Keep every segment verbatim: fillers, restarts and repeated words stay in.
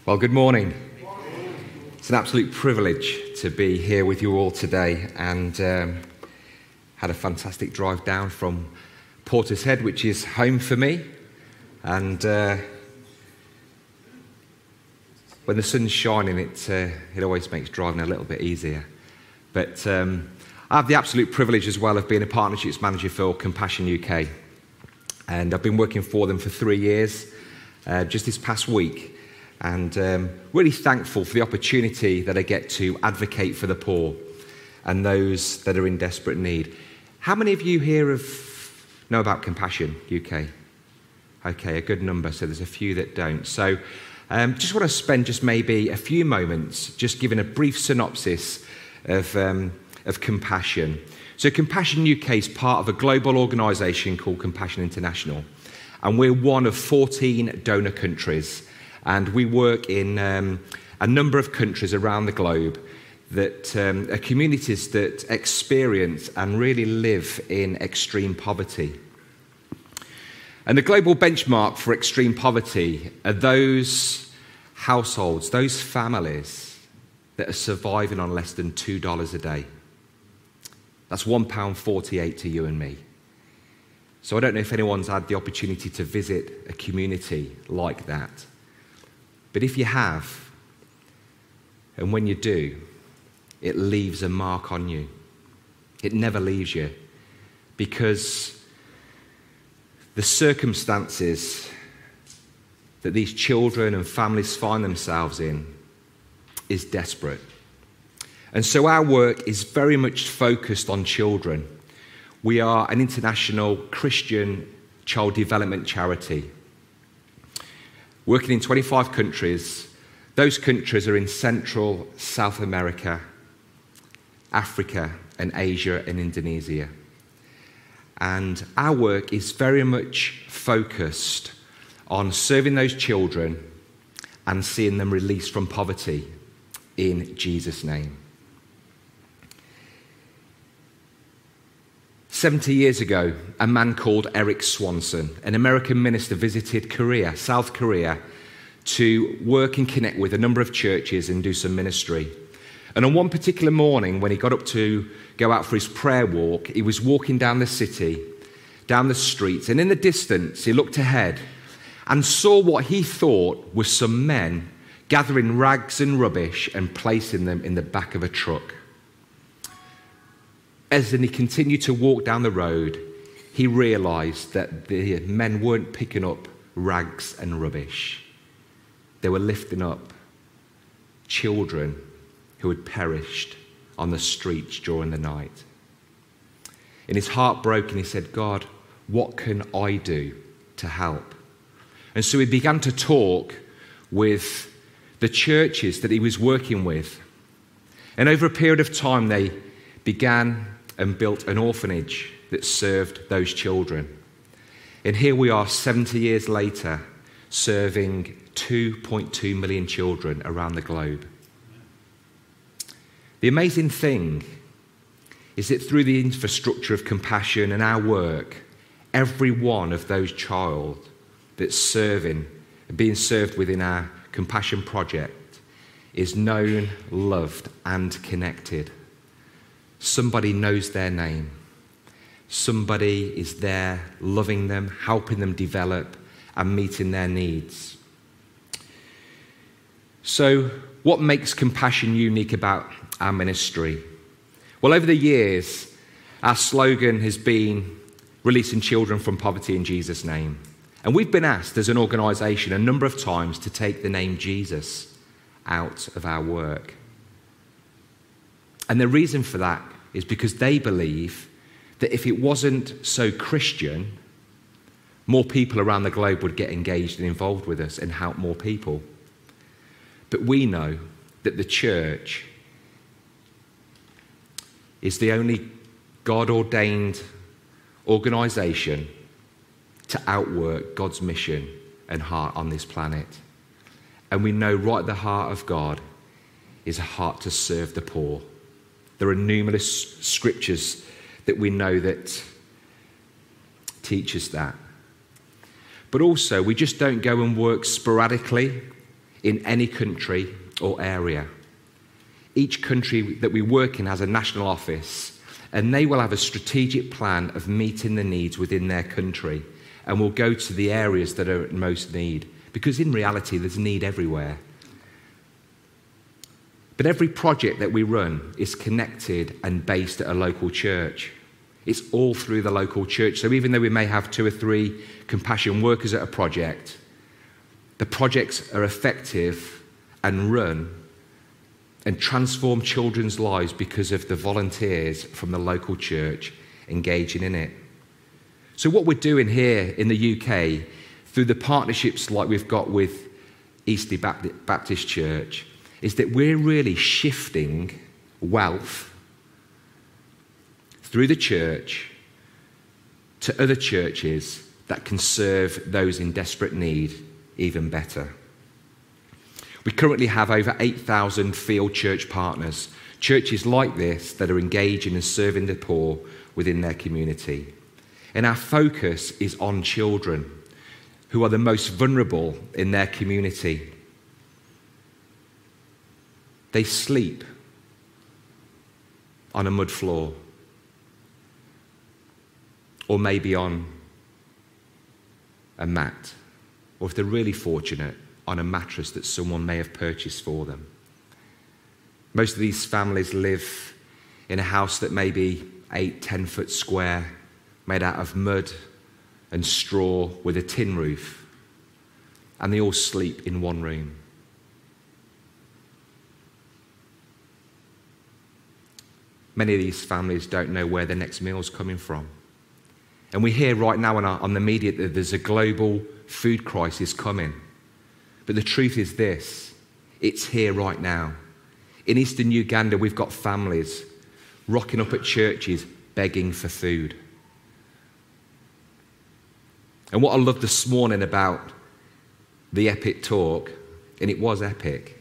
Well, good morning. It's an absolute privilege to be here with you all today, and um, had a fantastic drive down from Portishead, which is home for me. And uh, when the sun's shining, it uh, it always makes driving a little bit easier. But um, I have the absolute privilege as well of being a partnerships manager for Compassion U K, and I've been working for them for three years. Uh, just this past week. And um, really thankful for the opportunity that I get to advocate for the poor and those that are in desperate need. How many of you here have know about Compassion U K? Okay, a good number, so there's a few that don't. So um, just want to spend just maybe a few moments just giving a brief synopsis of, um, of Compassion. So Compassion U K is part of a global organisation called Compassion International, and we're one of fourteen donor countries. And we work in um, a number of countries around the globe that um, are communities that experience and really live in extreme poverty. And the global benchmark for extreme poverty are those households, those families that are surviving on less than two dollars a day. That's one pound forty-eight to you and me. So I don't know if anyone's had the opportunity to visit a community like that. But if you have, and when you do, it leaves a mark on you. It never leaves you, because the circumstances that these children and families find themselves in is desperate. And so our work is very much focused on children. We are an international Christian child development charity, working in twenty-five countries. Those countries are in Central, South America, Africa, and Asia, and Indonesia. And our work is very much focused on serving those children and seeing them released from poverty in Jesus' name. seventy years ago, a man called Eric Swanson, an American minister, visited Korea, South Korea, to work and connect with a number of churches and do some ministry. And on one particular morning, when he got up to go out for his prayer walk, he was walking down the city, down the streets, and in the distance, he looked ahead and saw what he thought were some men gathering rags and rubbish and placing them in the back of a truck. As he continued to walk down the road, he realised that the men weren't picking up rags and rubbish. They were lifting up children who had perished on the streets during the night. In his heart broken, he said, God, what can I do to help? And so he began to talk with the churches that he was working with. And over a period of time, they began and built an orphanage that served those children. And here we are seventy years later, serving two point two million children around the globe. The amazing thing is that through the infrastructure of Compassion and our work, every one of those child that's serving, being served within our Compassion project is known, loved, and connected. Somebody knows their name. Somebody is there loving them, helping them develop, and meeting their needs. So, what makes Compassion unique about our ministry? Well, over the years, our slogan has been releasing children from poverty in Jesus' name. And we've been asked as an organisation a number of times to take the name Jesus out of our work. And the reason for that is because they believe that if it wasn't so Christian, more people around the globe would get engaged and involved with us and help more people. But we know that the church is the only God-ordained organisation to outwork God's mission and heart on this planet. And we know right at the heart of God is a heart to serve the poor. There are numerous scriptures that we know that teach us that. But also, we just don't go and work sporadically in any country or area. Each country that we work in has a national office, and they will have a strategic plan of meeting the needs within their country, and will go to the areas that are at most need, because in reality there's need everywhere. But every project that we run is connected and based at a local church. It's all through the local church. So even though we may have two or three compassion workers at a project, the projects are effective and run and transform children's lives because of the volunteers from the local church engaging in it. So what we're doing here in the U K, through the partnerships like we've got with Eastleigh Baptist Church, is that we're really shifting wealth through the church to other churches that can serve those in desperate need even better. We currently have over eight thousand field church partners, churches like this that are engaging and serving the poor within their community. And our focus is on children who are the most vulnerable in their community. They sleep on a mud floor, or maybe on a mat, or if they're really fortunate, on a mattress that someone may have purchased for them. Most of these families live in a house that may be eight, ten foot square, made out of mud and straw with a tin roof, and they all sleep in one room. Many of these families don't know where their next meal's coming from. And we hear right now on, our, on the media that there's a global food crisis coming. But the truth is this, it's here right now. In eastern Uganda, we've got families rocking up at churches begging for food. And what I love this morning about the epic talk, and it was epic,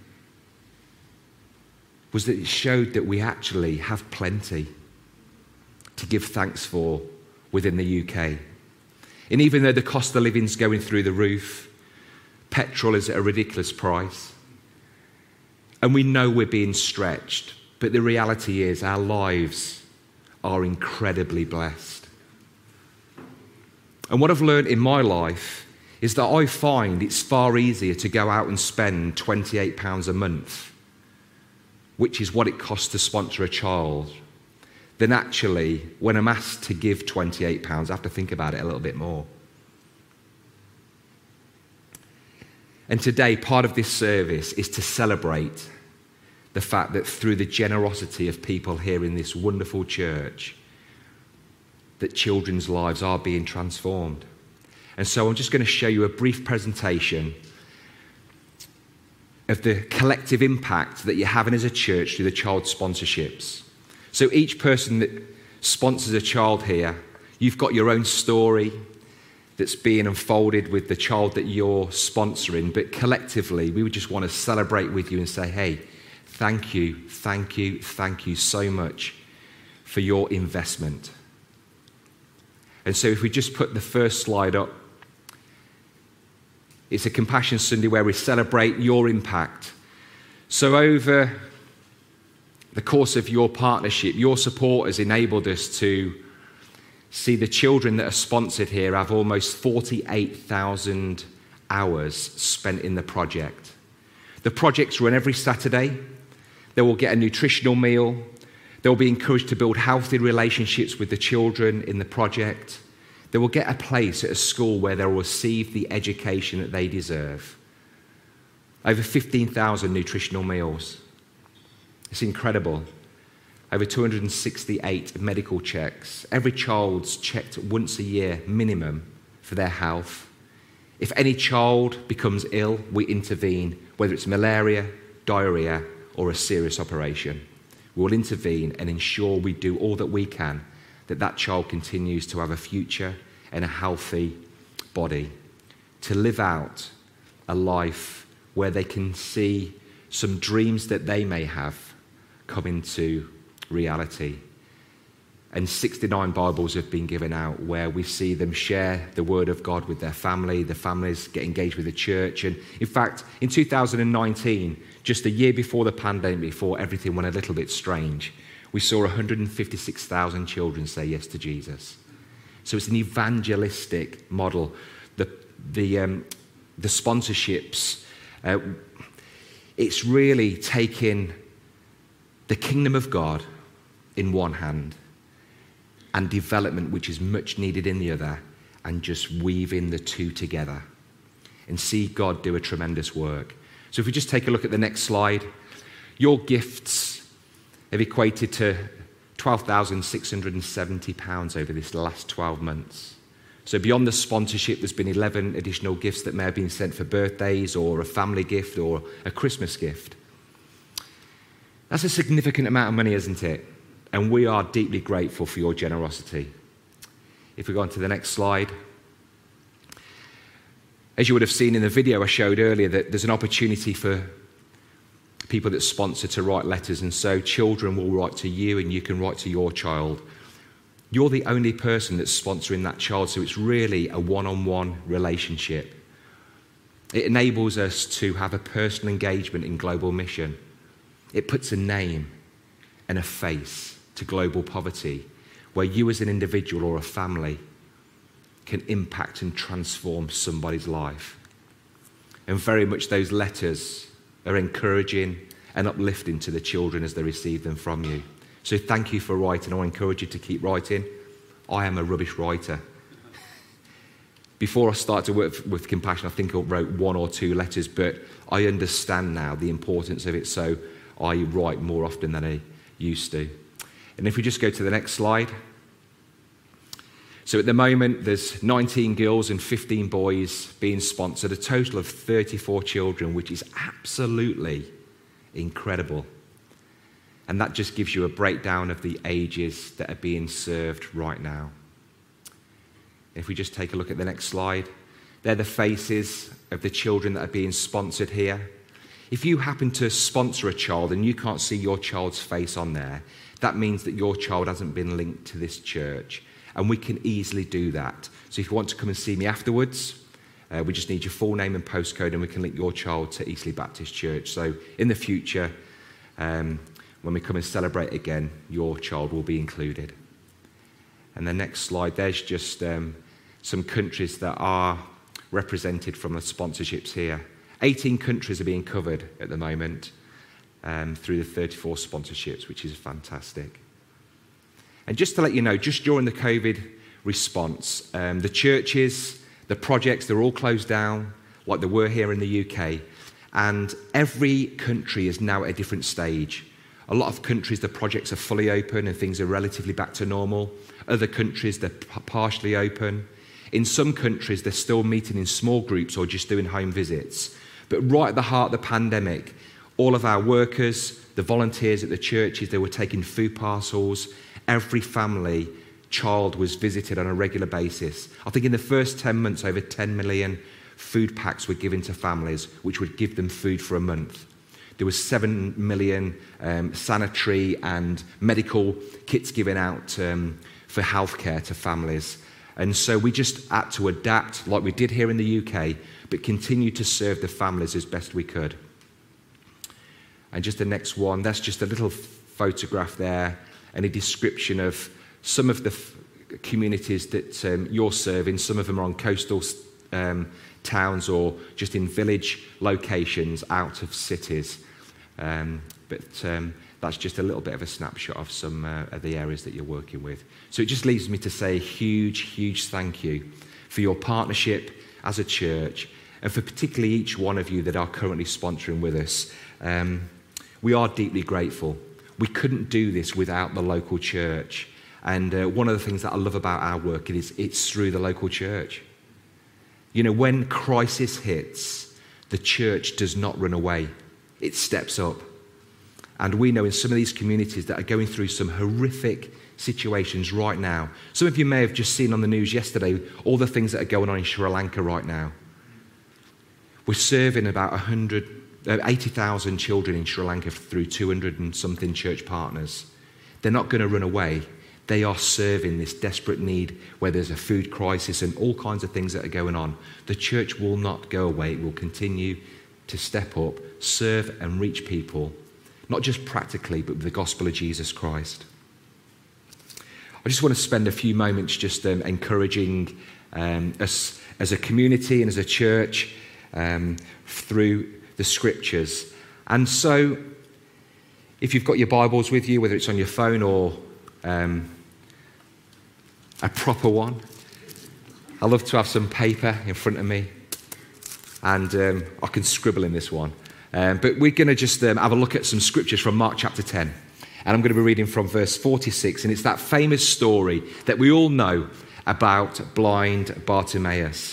was that it showed that we actually have plenty to give thanks for within the U K. And even though the cost of living is going through the roof, petrol is at a ridiculous price, and we know we're being stretched, but the reality is our lives are incredibly blessed. And what I've learned in my life is that I find it's far easier to go out and spend twenty-eight pounds a month, which is what it costs to sponsor a child, than actually, when I'm asked to give twenty-eight pounds, I have to think about it a little bit more. And today, part of this service is to celebrate the fact that through the generosity of people here in this wonderful church, that children's lives are being transformed. And so I'm just going to show you a brief presentation of the collective impact that you're having as a church through the child sponsorships. So each person that sponsors a child here, you've got your own story that's being unfolded with the child that you're sponsoring, but collectively we would just want to celebrate with you and say, hey, thank you, thank you, thank you so much for your investment. And so if we just put the first slide up, it's a Compassion Sunday where we celebrate your impact. So over the course of your partnership, your support has enabled us to see the children that are sponsored here have almost forty-eight thousand hours spent in the project. The projects run every Saturday. They will get a nutritional meal. They'll be encouraged to build healthy relationships with the children in the project. They will get a place at a school where they'll receive the education that they deserve. Over fifteen thousand nutritional meals. It's incredible. Over two hundred sixty-eight medical checks. Every child's checked once a year minimum for their health. If any child becomes ill, we intervene, whether it's malaria, diarrhea, or a serious operation. We will intervene and ensure we do all that we can that that child continues to have a future and a healthy body, to live out a life where they can see some dreams that they may have come into reality. And sixty-nine Bibles have been given out where we see them share the Word of God with their family. The families get engaged with the church. And in fact, in two thousand nineteen, just a year before the pandemic, before everything went a little bit strange, we saw one hundred fifty-six thousand children say yes to Jesus. So it's an evangelistic model. The, the, um, the sponsorships, uh, it's really taking the kingdom of God in one hand and development, which is much needed in the other, and just weaving the two together and see God do a tremendous work. So if we just take a look at the next slide, your gifts have equated to twelve thousand six hundred seventy pounds over this last twelve months. So beyond the sponsorship, there's been eleven additional gifts that may have been sent for birthdays or a family gift or a Christmas gift. That's a significant amount of money, isn't it? And we are deeply grateful for your generosity. If we go on to the next slide. As you would have seen in the video I showed earlier, that there's an opportunity for people that sponsor to write letters, and so children will write to you and you can write to your child. You're the only person that's sponsoring that child, so it's really a one-on-one relationship. It enables us to have a personal engagement in global mission. It puts a name and a face to global poverty, where you as an individual or a family can impact and transform somebody's life. And very much those letters are encouraging and uplifting to the children as they receive them from you. So thank you for writing. I encourage you to keep writing. I am a rubbish writer. Before I started to work with Compassion, I think I wrote one or two letters, but I understand now the importance of it, so I write more often than I used to. And if we just go to the next slide. So at the moment, there's nineteen girls and fifteen boys being sponsored, a total of thirty-four children, which is absolutely incredible. And that just gives you a breakdown of the ages that are being served right now. If we just take a look at the next slide, they're the faces of the children that are being sponsored here. If you happen to sponsor a child and you can't see your child's face on there, that means that your child hasn't been linked to this church. And we can easily do that. So if you want to come and see me afterwards, uh, we just need your full name and postcode and we can link your child to Eastleigh Baptist Church. So in the future, um, when we come and celebrate again, your child will be included. And the next slide, there's just um, some countries that are represented from the sponsorships here. eighteen countries are being covered at the moment um, through the thirty-four sponsorships, which is fantastic. And just to let you know, just during the COVID response, um, the churches, the projects, they're all closed down like they were here in the U K. And every country is now at a different stage. A lot of countries, the projects are fully open and things are relatively back to normal. Other countries, they're partially open. In some countries, they're still meeting in small groups or just doing home visits. But right at the heart of the pandemic, all of our workers, the volunteers at the churches, they were taking food parcels. Every family child was visited on a regular basis. I think in the first ten months, over ten million food packs were given to families, which would give them food for a month. There was seven million um, sanitary and medical kits given out um, for healthcare to families. And so we just had to adapt like we did here in the U K, but continue to serve the families as best we could. And just the next one, that's just a little photograph there and a description of some of the f- communities that um, you're serving. Some of them are on coastal um, towns or just in village locations out of cities. Um, but um, that's just a little bit of a snapshot of some uh, of the areas that you're working with. So it just leaves me to say a huge, huge thank you for your partnership as a church and for particularly each one of you that are currently sponsoring with us. Um, we are deeply grateful. We couldn't do this without the local church. And uh, one of the things that I love about our work is it's through the local church. You know, when crisis hits, the church does not run away. It steps up. And we know in some of these communities that are going through some horrific situations right now. Some of you may have just seen on the news yesterday all the things that are going on in Sri Lanka right now. We're serving about one hundred, uh, eighty thousand children in Sri Lanka through two hundred and something church partners. They're not going to run away. They are serving this desperate need where there's a food crisis and all kinds of things that are going on. The church will not go away. It will continue to step up, serve and reach people, not just practically, but with the gospel of Jesus Christ. I just want to spend a few moments just um, encouraging um, us as a community and as a church um, through the scriptures. And so, if you've got your Bibles with you, whether it's on your phone or um, a proper one, I love to have some paper in front of me, and um, I can scribble in this one. Um, but we're going to just um, have a look at some scriptures from Mark chapter ten. And I'm going to be reading from verse forty-six, and it's that famous story that we all know about blind Bartimaeus.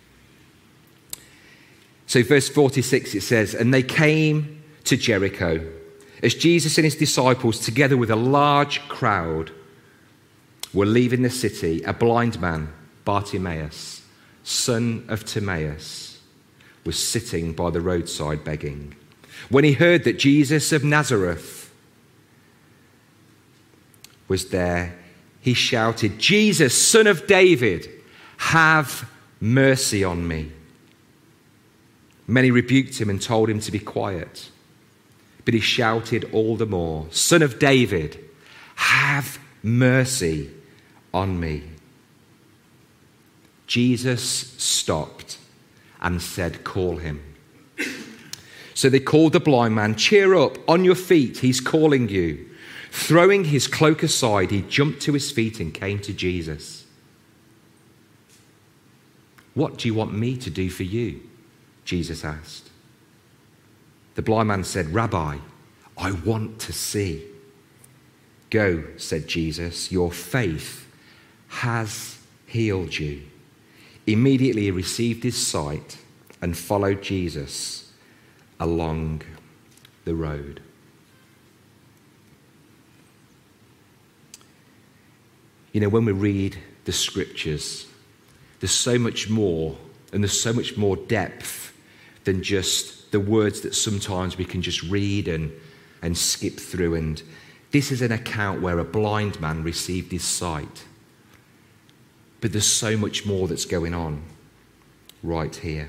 So verse forty-six, it says, "And they came to Jericho, as Jesus and his disciples, together with a large crowd, were leaving the city. A blind man, Bartimaeus, son of Timaeus, was sitting by the roadside begging. When he heard that Jesus of Nazareth was there, he shouted, 'Jesus, son of David, have mercy on me.' Many rebuked him and told him to be quiet. But he shouted all the more, 'Son of David, have mercy on me.' Jesus stopped and said, 'Call him.' So they called the blind man. 'Cheer up, on your feet, he's calling you.' Throwing his cloak aside, he jumped to his feet and came to Jesus. 'What do you want me to do for you?' Jesus asked. The blind man said, 'Rabbi, I want to see.' 'Go,' said Jesus, 'your faith has healed you.' Immediately he received his sight and followed Jesus along the road." You know, when we read the scriptures, there's so much more, and there's so much more depth than just the words that sometimes we can just read and, and skip through. And this is an account where a blind man received his sight. But there's so much more that's going on right here.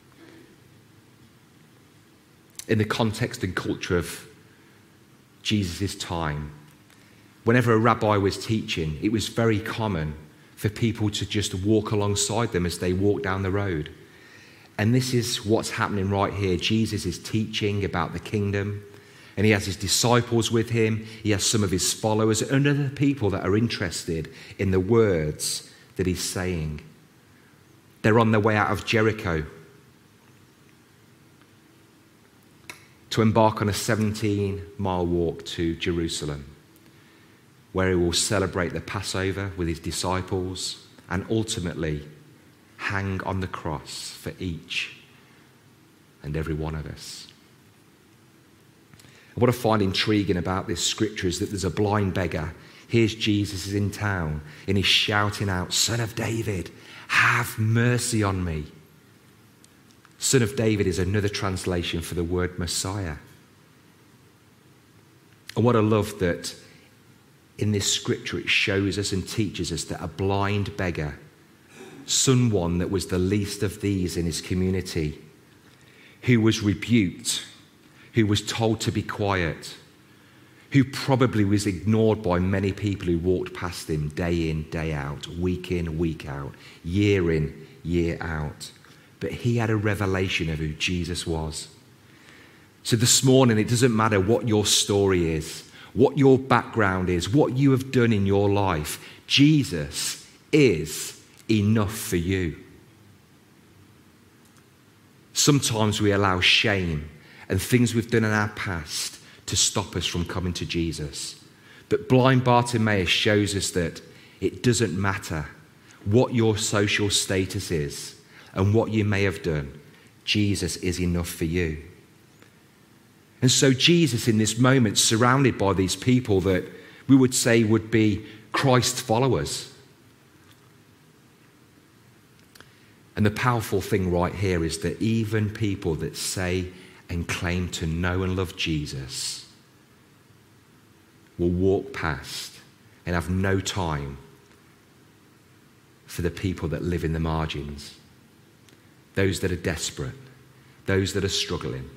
In the context and culture of Jesus' time, whenever a rabbi was teaching, it was very common for people to just walk alongside them as they walk down the road. And this is what's happening right here. Jesus is teaching about the kingdom, and he has his disciples with him. He has some of his followers and other people that are interested in the words that he's saying. They're on their way out of Jericho to embark on a seventeen-mile walk to Jerusalem, where he will celebrate the Passover with his disciples and ultimately hang on the cross for each and every one of us. And what I find intriguing about this scripture is that there's a blind beggar. Here's Jesus is in town and he's shouting out, "Son of David, have mercy on me." Son of David is another translation for the word Messiah. And what I love that in this scripture, it shows us and teaches us that a blind beggar, someone that was the least of these in his community, who was rebuked, who was told to be quiet, who probably was ignored by many people who walked past him day in, day out, week in, week out, year in, year out. But he had a revelation of who Jesus was. So this morning, it doesn't matter what your story is, what your background is, what you have done in your life. Jesus is enough for you. Sometimes we allow shame and things we've done in our past to stop us from coming to Jesus. But blind Bartimaeus shows us that it doesn't matter what your social status is and what you may have done. Jesus is enough for you. And so Jesus, in this moment, surrounded by these people that we would say would be Christ followers. And the powerful thing right here is that even people that say and claim to know and love Jesus will walk past and have no time for the people that live in the margins, those that are desperate, those that are struggling.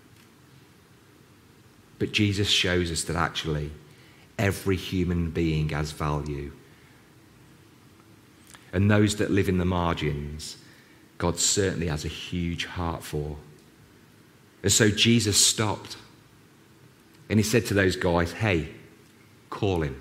But Jesus shows us that actually every human being has value. And those that live in the margins, God certainly has a huge heart for. And so Jesus stopped. And he said to those guys, hey, call him.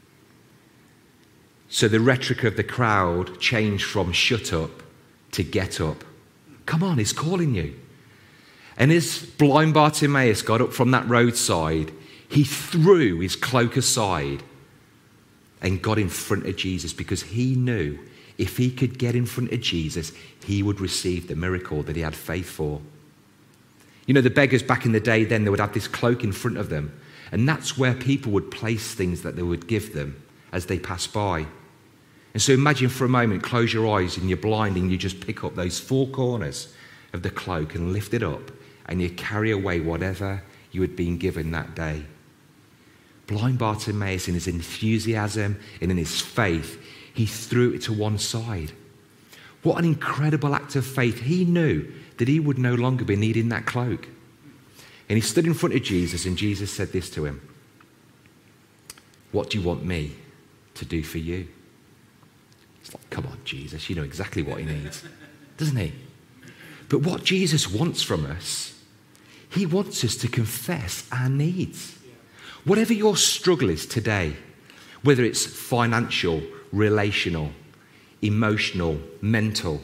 So the rhetoric of the crowd changed from shut up to get up. Come on, he's calling you. And as blind Bartimaeus got up from that roadside, he threw his cloak aside and got in front of Jesus, because he knew if he could get in front of Jesus, he would receive the miracle that he had faith for. You know, the beggars back in the day then, they would have this cloak in front of them. And that's where people would place things that they would give them as they passed by. And so imagine for a moment, close your eyes and you're blind and you just pick up those four corners of the cloak and lift it up and you carry away whatever you had been given that day. Blind Bartimaeus, in his enthusiasm and in his faith, he threw it to one side. What an incredible act of faith. He knew that he would no longer be needing that cloak. And he stood in front of Jesus, and Jesus said this to him: what do you want me to do for you? It's like, come on, Jesus, you know exactly what he needs, doesn't he? But what Jesus wants from us, he wants us to confess our needs. Whatever your struggle is today, whether it's financial, relational, emotional, mental,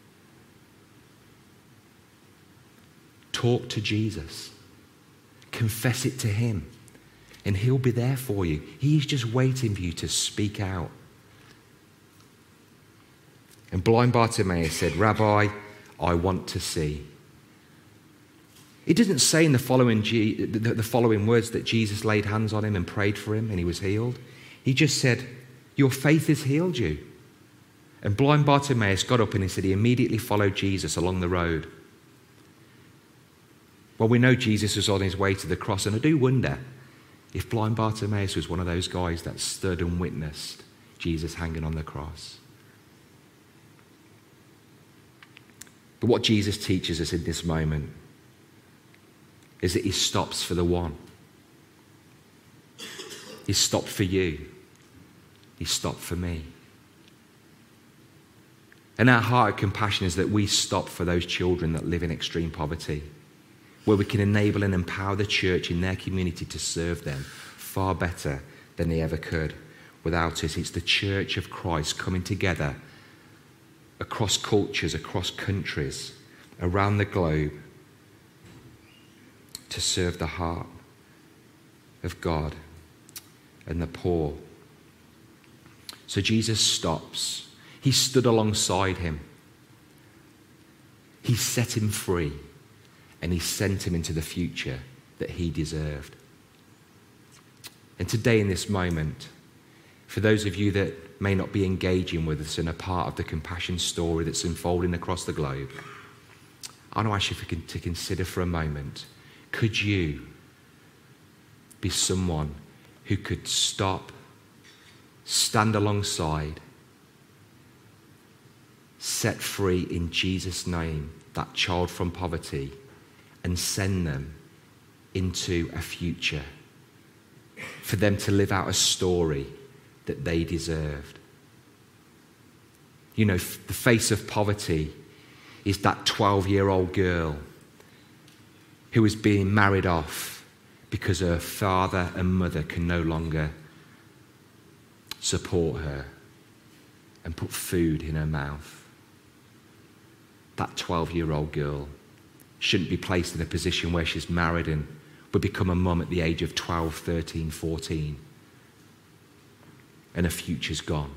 talk to Jesus. Confess it to him, and he'll be there for you. He's just waiting for you to speak out. And blind Bartimaeus said, Rabbi, I want to see. It doesn't say in the following, G, the, the following words that Jesus laid hands on him and prayed for him and he was healed. He just said, your faith has healed you. And blind Bartimaeus got up and he said he immediately followed Jesus along the road. Well, we know Jesus was on his way to the cross, and I do wonder if blind Bartimaeus was one of those guys that stood and witnessed Jesus hanging on the cross. But what Jesus teaches us in this moment is that he stops for the one. He stopped for you. He stopped for me. And our heart of compassion is that we stop for those children that live in extreme poverty, where we can enable and empower the church in their community to serve them far better than they ever could without us. It's the church of Christ coming together across cultures, across countries, around the globe to serve the heart of God and the poor. So Jesus stops. He stood alongside him. He set him free. And he sent him into the future that he deserved. And today, in this moment, for those of you that may not be engaging with us in a part of the compassion story that's unfolding across the globe, I want to ask you to consider for a moment, could you be someone who could stop, stand alongside, set free in Jesus' name that child from poverty, and send them into a future, for them to live out a story that they deserved. You know, the face of poverty is that twelve-year-old girl who is being married off because her father and mother can no longer support her and put food in her mouth. That twelve-year-old girl shouldn't be placed in a position where she's married and would become a mum at the age of twelve, thirteen, fourteen. And her future's gone.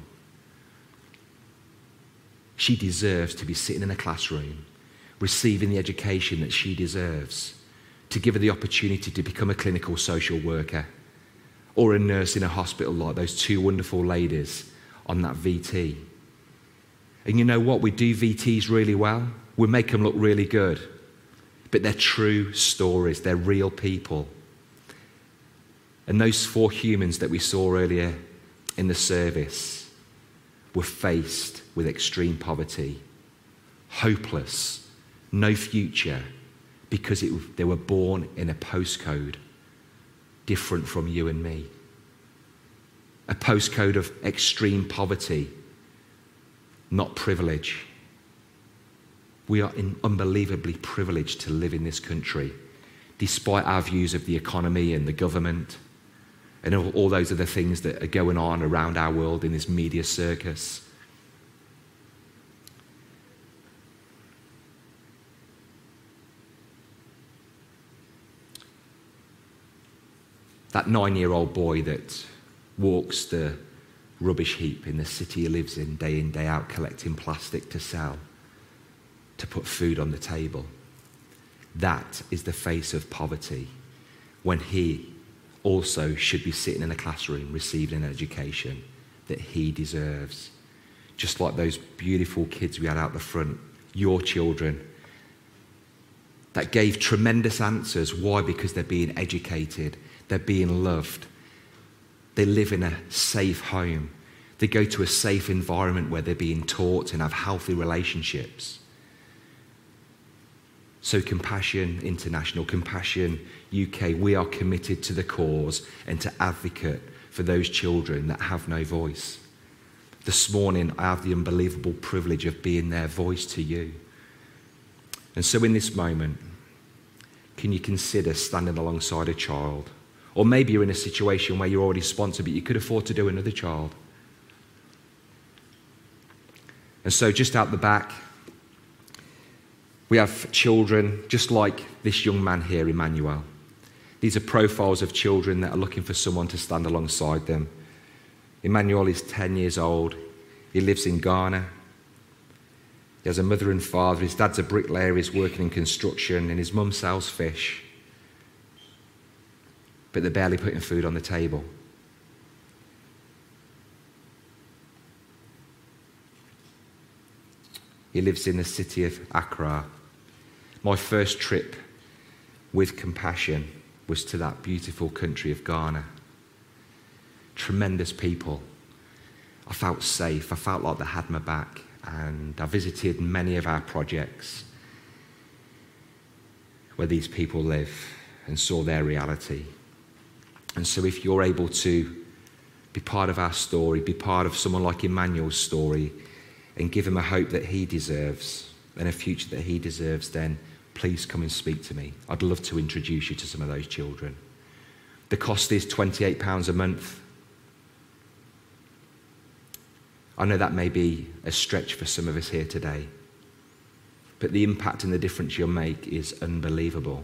She deserves to be sitting in a classroom, receiving the education that she deserves, to give her the opportunity to become a clinical social worker or a nurse in a hospital like those two wonderful ladies on that V T. And you know what? We do V Ts really well. We make them look really good. But they're true stories. They're real people. And those four humans that we saw earlier in the service were faced with extreme poverty, hopeless, no future, because it, they were born in a postcode different from you and me. A postcode of extreme poverty, not privilege. We are in unbelievably privileged to live in this country, despite our views of the economy and the government and all, all those other things that are going on around our world in this media circus. That nine-year-old boy that walks the rubbish heap in the city he lives in day in, day out, collecting plastic to sell, to put food on the table. That is the face of poverty, when he also should be sitting in a classroom receiving an education that he deserves. Just like those beautiful kids we had out the front, your children, that gave tremendous answers. Why? Because they're being educated, they're being loved, they live in a safe home, they go to a safe environment where they're being taught and have healthy relationships. So Compassion International, Compassion U K, we are committed to the cause and to advocate for those children that have no voice. This morning, I have the unbelievable privilege of being their voice to you. And so in this moment, can you consider standing alongside a child? Or maybe you're in a situation where you're already sponsored, but you could afford to do another child. And so just out the back, we have children just like this young man here, Emmanuel. These are profiles of children that are looking for someone to stand alongside them. Emmanuel is ten years old. He lives in Ghana. He has a mother and father. His dad's a bricklayer. He's working in construction, and his mum sells fish. But they're barely putting food on the table. He lives in the city of Accra. My first trip with Compassion was to that beautiful country of Ghana. Tremendous people. I felt safe. I felt like they had my back. And I visited many of our projects where these people live and saw their reality. And so if you're able to be part of our story, be part of someone like Emmanuel's story, and give him a hope that he deserves and a future that he deserves, then please come and speak to me. I'd love to introduce you to some of those children. The cost is twenty-eight pounds a month. I know that may be a stretch for some of us here today, but the impact and the difference you'll make is unbelievable.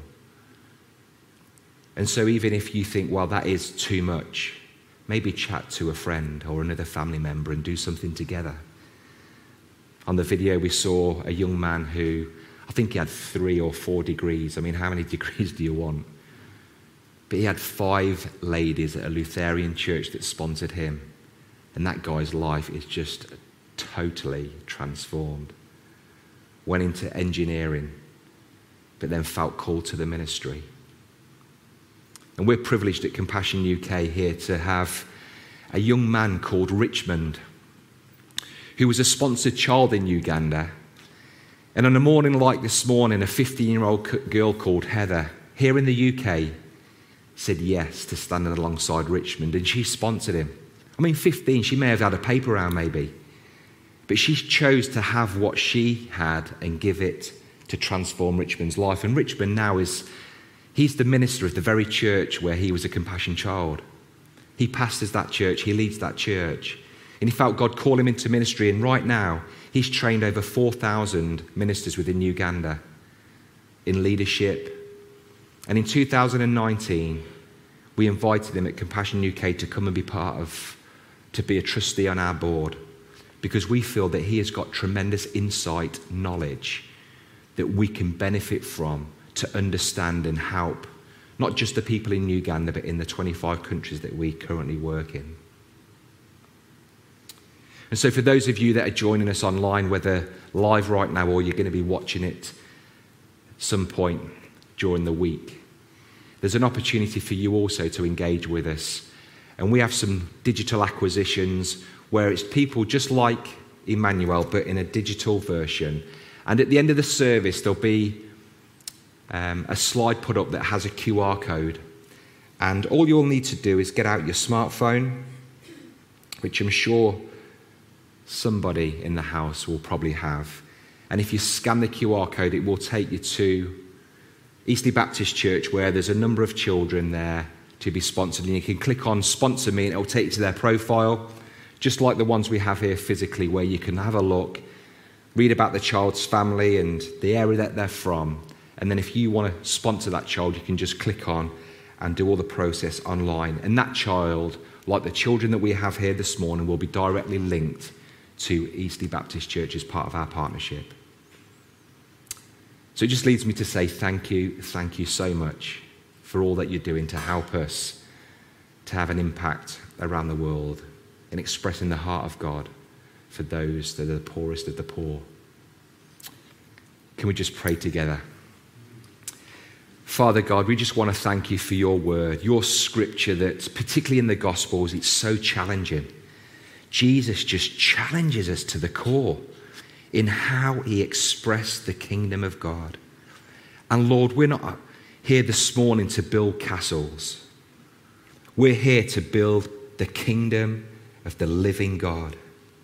And so even if you think, well, that is too much, maybe chat to a friend or another family member and do something together. On the video, we saw a young man who, I think he had three or four degrees. I mean, how many degrees do you want? But he had five ladies at a Lutheran church that sponsored him. And that guy's life is just totally transformed. Went into engineering, but then felt called to the ministry. And we're privileged at Compassion U K here to have a young man called Richmond, who was a sponsored child in Uganda. And on a morning like this morning, a fifteen-year-old girl called Heather, here in the U K, said yes to standing alongside Richmond, and she sponsored him. I mean, fifteen, she may have had a paper round maybe, but she chose to have what she had and give it to transform Richmond's life. And Richmond now is, he's the minister of the very church where he was a Compassion child. He pastors that church, he leads that church. And he felt God call him into ministry, and right now he's trained over four thousand ministers within Uganda in leadership. And in two thousand nineteen, we invited him at Compassion U K to come and be part of, to be a trustee on our board, because we feel that he has got tremendous insight, knowledge that we can benefit from to understand and help, not just the people in Uganda, but in the twenty-five countries that we currently work in. And so for those of you that are joining us online, whether live right now or you're going to be watching it at some point during the week, there's an opportunity for you also to engage with us And we have some digital acquisitions where it's people just like Emmanuel, but in a digital version. And at the end of the service, there'll be um, a slide put up that has a Q R code. And all you'll need to do is get out your smartphone, which I'm sure somebody in the house will probably have. And if you scan the Q R code, it will take you to Eastleigh Baptist Church, where there's a number of children there to be sponsored. And you can click on Sponsor Me, and it will take you to their profile, just like the ones we have here physically, where you can have a look, read about the child's family and the area that they're from. And then if you want to sponsor that child, you can just click on and do all the process online. And that child, like the children that we have here this morning, will be directly linked to Eastleigh Baptist Church as part of our partnership. So it just leads me to say thank you, thank you so much for all that you're doing to help us to have an impact around the world in expressing the heart of God for those that are the poorest of the poor. Can we just pray together? Father God, we just want to thank you for your word, your scripture that, particularly in the Gospels, it's so challenging. Jesus just challenges us to the core in how he expressed the kingdom of God. And Lord, we're not here this morning to build castles. We're here to build the kingdom of the living God.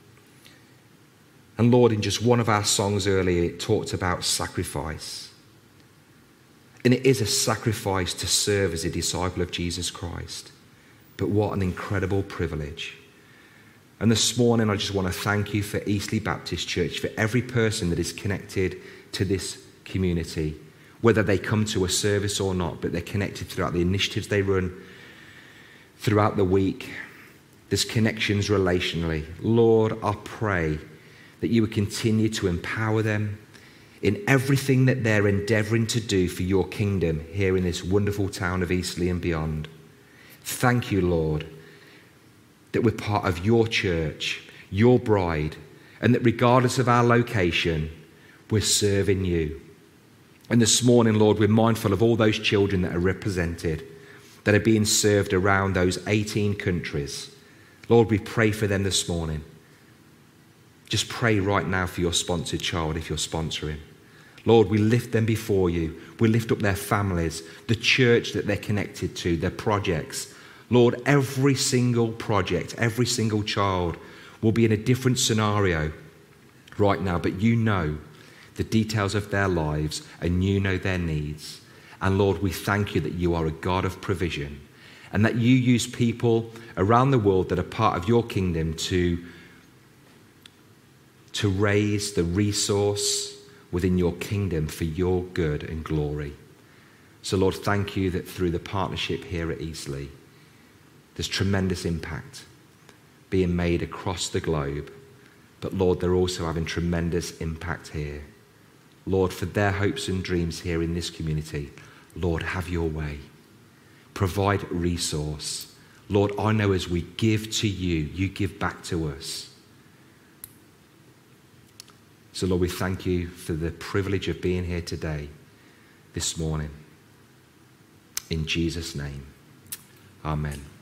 And Lord, in just one of our songs earlier, it talked about sacrifice. And it is a sacrifice to serve as a disciple of Jesus Christ. But what an incredible privilege. And this morning, I just want to thank you for Eastleigh Baptist Church, for every person that is connected to this community, whether they come to a service or not, but they're connected throughout the initiatives they run throughout the week. There's connections relationally. Lord, I pray that you would continue to empower them in everything that they're endeavouring to do for your kingdom here in this wonderful town of Eastleigh and beyond. Thank you, Lord, that we're part of your church, your bride, and that regardless of our location, we're serving you. And this morning, Lord, we're mindful of all those children that are represented, that are being served around those eighteen countries. Lord, we pray for them this morning. Just pray right now for your sponsored child if you're sponsoring. Lord, we lift them before you. We lift up their families, the church that they're connected to, their projects. Lord, every single project, every single child will be in a different scenario right now, but you know the details of their lives and you know their needs. And Lord, we thank you that you are a God of provision and that you use people around the world that are part of your kingdom to, to raise the resource within your kingdom for your good and glory. So Lord, thank you that through the partnership here at Eastleigh, there's tremendous impact being made across the globe. But Lord, they're also having tremendous impact here. Lord, for their hopes and dreams here in this community, Lord, have your way. Provide resource. Lord, I know as we give to you, you give back to us. So Lord, we thank you for the privilege of being here today, this morning. In Jesus' name, amen.